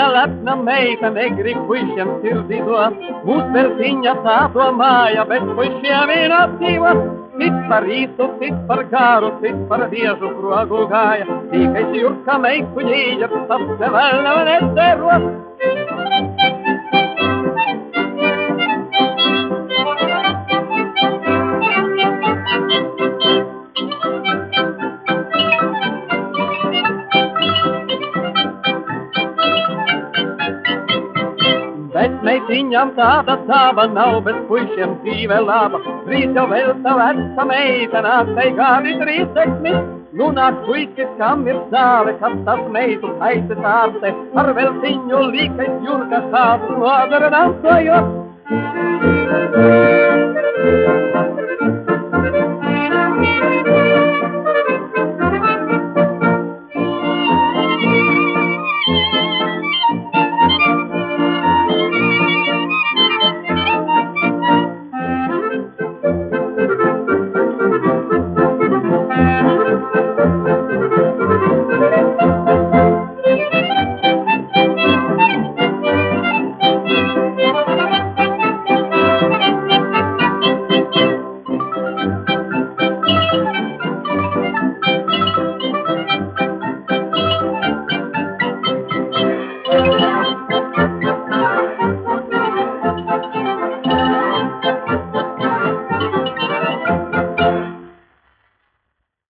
Maia latna meita negri puixem tirdidoa, muspertinha tátua maia, bet puixem ativa. Sit parito, sit par caro, sit par viejo pro agogaia, dica e siurca mei cuglija, tasse valna vanette rua. Bet mei tignam tada taba, nau bet puixem trivelaba, Trisio velta versa meita, nattei gavi trisexmi, Luna cuicis camir sale, castas meitu caite tarte, Arvel signo lica e siurca satu, aderenanto io.